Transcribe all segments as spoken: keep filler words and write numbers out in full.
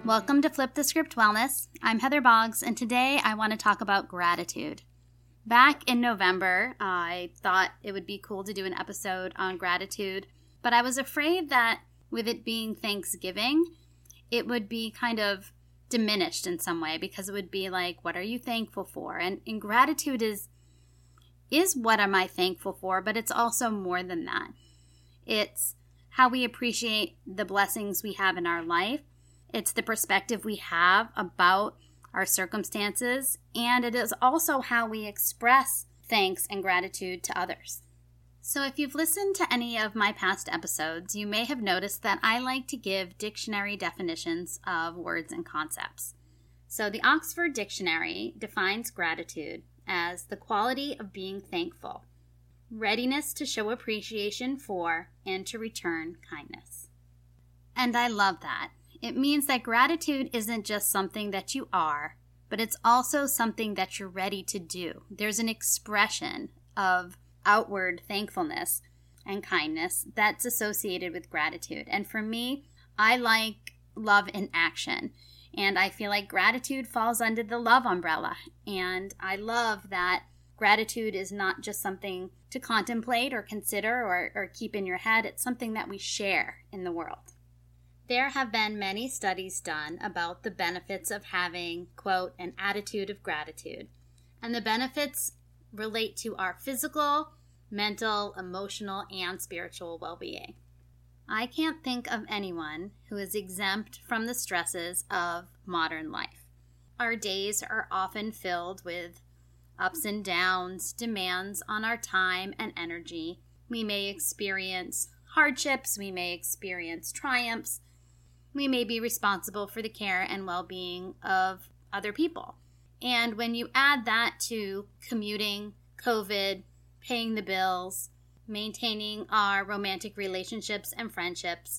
Welcome to Flip the Script Wellness. I'm Heather Boggs, and today I want to talk about gratitude. Back in November, I thought it would be cool to do an episode on gratitude, but I was afraid that with it being Thanksgiving, it would be kind of diminished in some way because it would be like, what are you thankful for? And, and gratitude is, is what am I thankful for, but it's also more than that. It's how we appreciate the blessings we have in our life. It's the perspective we have about our circumstances, and it is also how we express thanks and gratitude to others. So if you've listened to any of my past episodes, you may have noticed that I like to give dictionary definitions of words and concepts. So the Oxford Dictionary defines gratitude as the quality of being thankful, readiness to show appreciation for, and to return kindness. And I love that. It means that gratitude isn't just something that you are, but it's also something that you're ready to do. There's an expression of outward thankfulness and kindness that's associated with gratitude. And for me, I like love in action. And I feel like gratitude falls under the love umbrella. And I love that gratitude is not just something to contemplate or consider or, or keep in your head. It's something that we share in the world. There have been many studies done about the benefits of having, quote, an attitude of gratitude. And the benefits relate to our physical, mental, emotional, and spiritual well-being. I can't think of anyone who is exempt from the stresses of modern life. Our days are often filled with ups and downs, demands on our time and energy. We may experience hardships, we may experience triumphs, we may be responsible for the care and well-being of other people. And when you add that to commuting, COVID, paying the bills, maintaining our romantic relationships and friendships,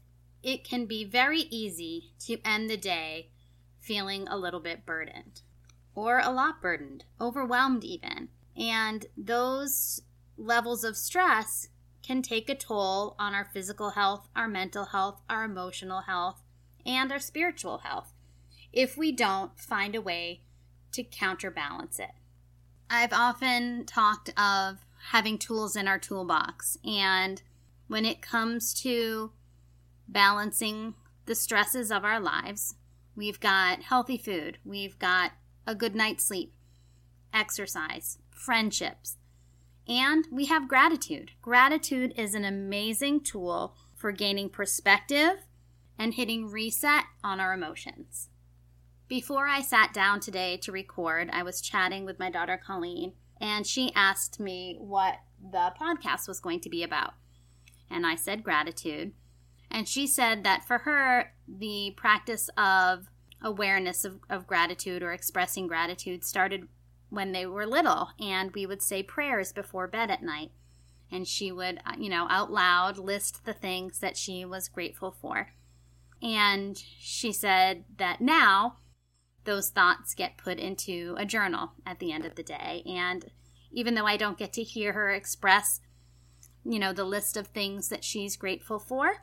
it can be very easy to end the day feeling a little bit burdened, or a lot burdened, overwhelmed even. And those levels of stress can take a toll on our physical health, our mental health, our emotional health, and our spiritual health if we don't find a way to counterbalance it. I've often talked of having tools in our toolbox, and when it comes to balancing the stresses of our lives, we've got healthy food, we've got a good night's sleep, exercise, friendships, and we have gratitude. Gratitude is an amazing tool for gaining perspective and hitting reset on our emotions. Before I sat down today to record, I was chatting with my daughter Colleen, and she asked me what the podcast was going to be about. And I said gratitude. And she said that for her, the practice of awareness of, of gratitude or expressing gratitude started when they were little, and we would say prayers before bed at night. And she would, you know, out loud list the things that she was grateful for. And she said that now those thoughts get put into a journal at the end of the day. And even though I don't get to hear her express, you know, the list of things that she's grateful for,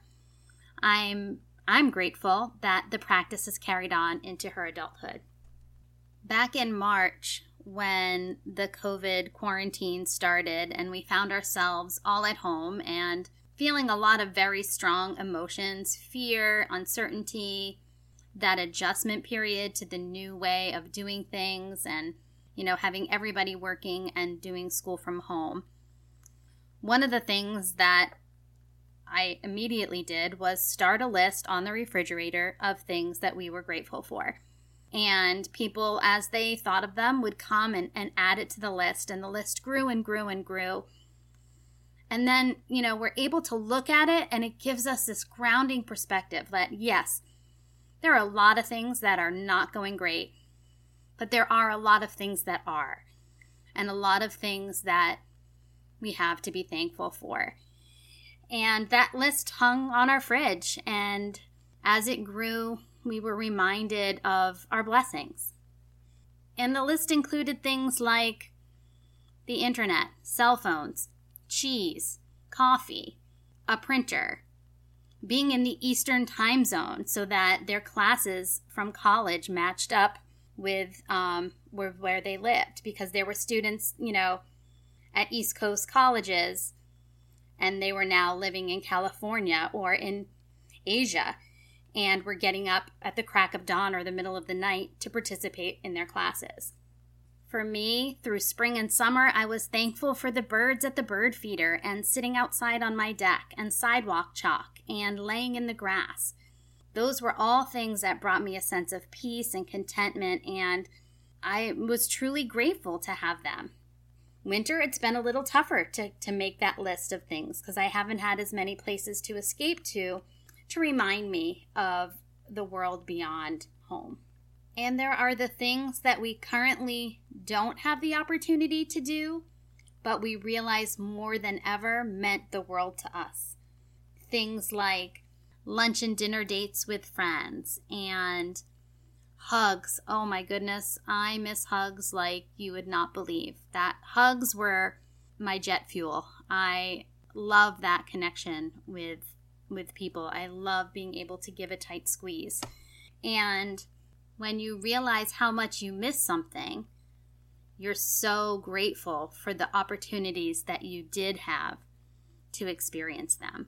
I'm I'm grateful that the practice is carried on into her adulthood. Back in March, when the COVID quarantine started and we found ourselves all at home and feeling a lot of very strong emotions, fear, uncertainty, that adjustment period to the new way of doing things and, you know, having everybody working and doing school from home. One of the things that I immediately did was start a list on the refrigerator of things that we were grateful for. And people, as they thought of them, would come and, and add it to the list. And the list grew and grew and grew. And then, you know, we're able to look at it, and it gives us this grounding perspective that, yes, there are a lot of things that are not going great, but there are a lot of things that are, and a lot of things that we have to be thankful for. And that list hung on our fridge, and as it grew, we were reminded of our blessings. And the list included things like the internet, cell phones, cheese, coffee, a printer, being in the Eastern time zone so that their classes from college matched up with um, where, where they lived, because there were students, you know, at East Coast colleges, and they were now living in California or in Asia, and were getting up at the crack of dawn or the middle of the night to participate in their classes. For me, through spring and summer, I was thankful for the birds at the bird feeder and sitting outside on my deck and sidewalk chalk and laying in the grass. Those were all things that brought me a sense of peace and contentment, and I was truly grateful to have them. Winter, it's been a little tougher to, to make that list of things because I haven't had as many places to escape to to remind me of the world beyond home. And there are the things that we currently don't have the opportunity to do, but we realize more than ever meant the world to us. Things like lunch and dinner dates with friends and hugs. Oh my goodness, I miss hugs like you would not believe. That hugs were my jet fuel. I love that connection with with people. I love being able to give a tight squeeze. And when you realize how much you miss something, you're so grateful for the opportunities that you did have to experience them.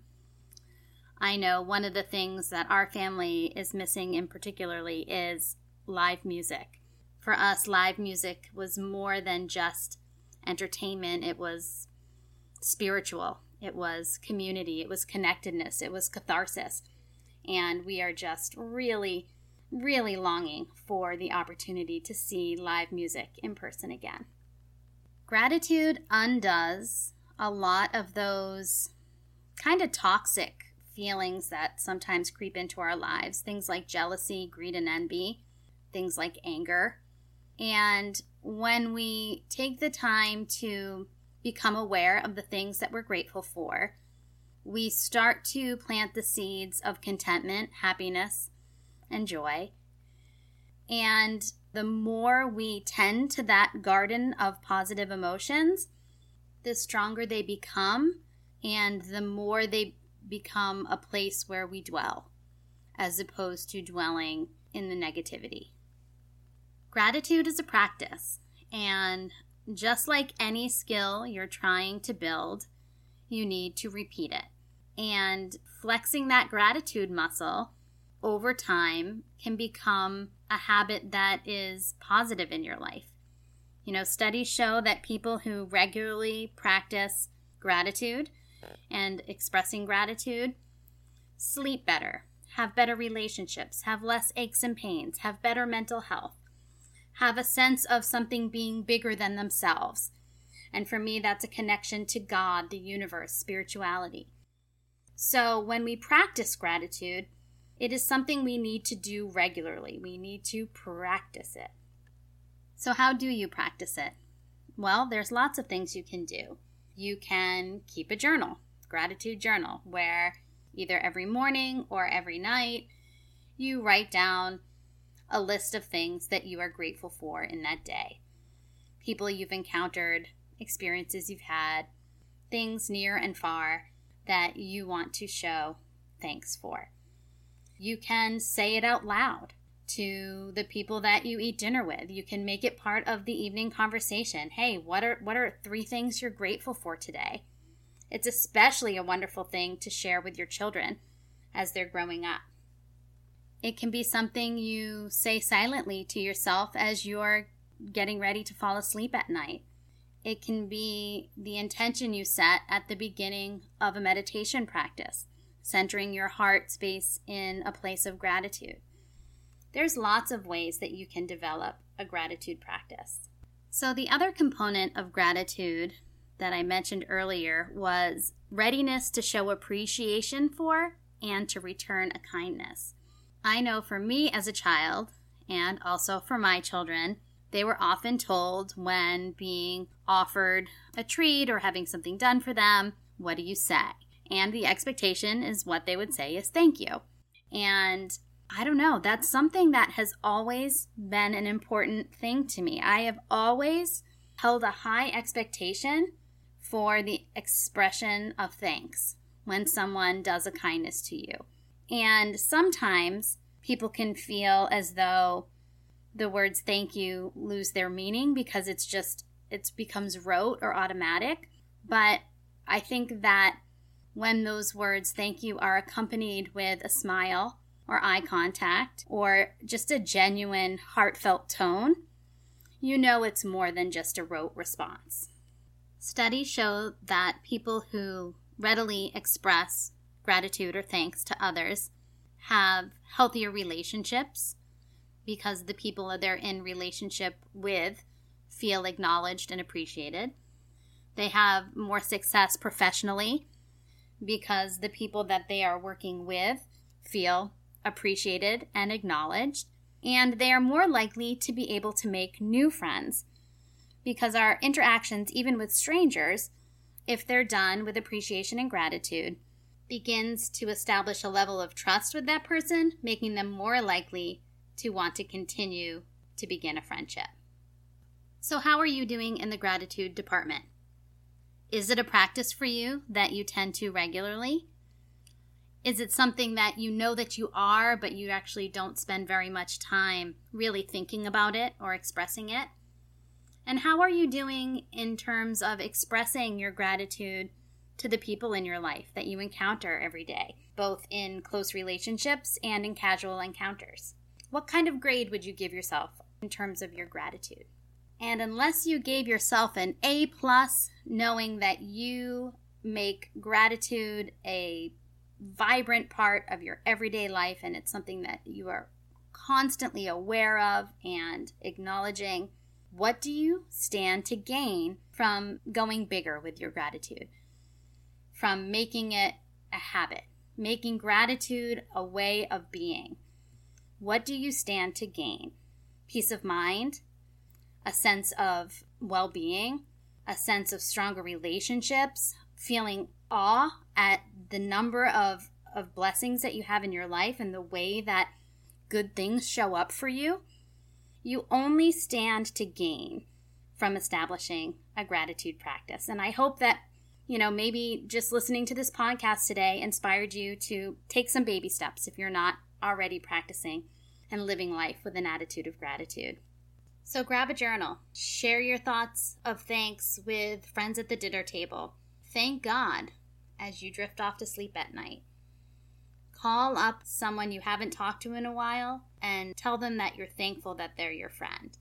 I know one of the things that our family is missing in particularly is live music. For us, live music was more than just entertainment. It was spiritual. It was community. It was connectedness. It was catharsis. And we are just really, really longing for the opportunity to see live music in person again. Gratitude undoes a lot of those kind of toxic feelings that sometimes creep into our lives. Things like jealousy, greed, and envy. Things like anger. And when we take the time to become aware of the things that we're grateful for, we start to plant the seeds of contentment, happiness, and joy. And the more we tend to that garden of positive emotions, the stronger they become, and the more they become a place where we dwell, as opposed to dwelling in the negativity. Gratitude is a practice, and just like any skill you're trying to build, you need to repeat it. And flexing that gratitude muscle over time can become a habit that is positive in your life. You know, studies show that people who regularly practice gratitude and expressing gratitude sleep better, have better relationships, have less aches and pains, have better mental health, have a sense of something being bigger than themselves. And for me, that's a connection to God, the universe, spirituality. So when we practice gratitude, it is something we need to do regularly. We need to practice it. So how do you practice it? Well, there's lots of things you can do. You can keep a journal, gratitude journal, where either every morning or every night you write down a list of things that you are grateful for in that day. People you've encountered, experiences you've had, things near and far that you want to show thanks for. You can say it out loud to the people that you eat dinner with. You can make it part of the evening conversation. Hey, what are what are three things you're grateful for today? It's especially a wonderful thing to share with your children as they're growing up. It can be something you say silently to yourself as you're getting ready to fall asleep at night. It can be the intention you set at the beginning of a meditation practice, centering your heart space in a place of gratitude. There's lots of ways that you can develop a gratitude practice. So the other component of gratitude that I mentioned earlier was readiness to show appreciation for and to return a kindness. I know for me as a child, and also for my children, they were often told when being offered a treat or having something done for them, what do you say? And the expectation is what they would say is thank you. And I don't know, that's something that has always been an important thing to me. I have always held a high expectation for the expression of thanks when someone does a kindness to you. And sometimes people can feel as though the words thank you lose their meaning because it's just, it becomes rote or automatic. But I think that when those words thank you are accompanied with a smile or eye contact or just a genuine heartfelt tone, you know it's more than just a rote response. Studies show that people who readily express gratitude or thanks to others have healthier relationships because the people that they're in relationship with feel acknowledged and appreciated. They have more success professionally because the people that they are working with feel appreciated and acknowledged. And they are more likely to be able to make new friends because our interactions, even with strangers, if they're done with appreciation and gratitude, begins to establish a level of trust with that person, making them more likely to want to continue to begin a friendship. So how are you doing in the gratitude department? Is it a practice for you that you tend to regularly? Is it something that you know that you are, but you actually don't spend very much time really thinking about it or expressing it? And how are you doing in terms of expressing your gratitude to the people in your life that you encounter every day, both in close relationships and in casual encounters? What kind of grade would you give yourself in terms of your gratitude? And unless you gave yourself an A plus, knowing that you make gratitude a vibrant part of your everyday life and it's something that you are constantly aware of and acknowledging, what do you stand to gain from going bigger with your gratitude? From making it a habit, making gratitude a way of being. What do you stand to gain? Peace of mind, a sense of well-being, a sense of stronger relationships, feeling awe at the number of, of blessings that you have in your life and the way that good things show up for you. You only stand to gain from establishing a gratitude practice. And I hope that, you know, maybe just listening to this podcast today inspired you to take some baby steps if you're not already practicing and living life with an attitude of gratitude. So grab a journal, share your thoughts of thanks with friends at the dinner table. Thank God as you drift off to sleep at night. Call up someone you haven't talked to in a while and tell them that you're thankful that they're your friend.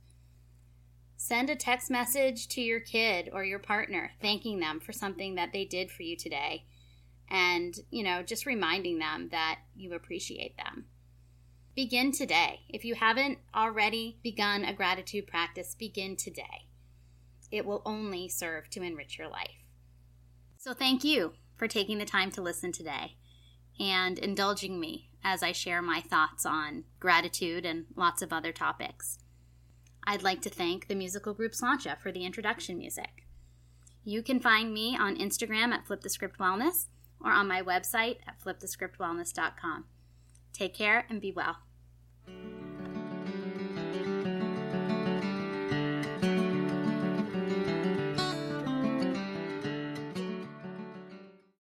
Send a text message to your kid or your partner thanking them for something that they did for you today and, you know, just reminding them that you appreciate them. Begin today. If you haven't already begun a gratitude practice, begin today. It will only serve to enrich your life. So thank you for taking the time to listen today and indulging me as I share my thoughts on gratitude and lots of other topics. I'd like to thank the musical group Sláinte for the introduction music. You can find me on Instagram at Flip the Script Wellness or on my website at flip the script wellness dot com. Take care and be well.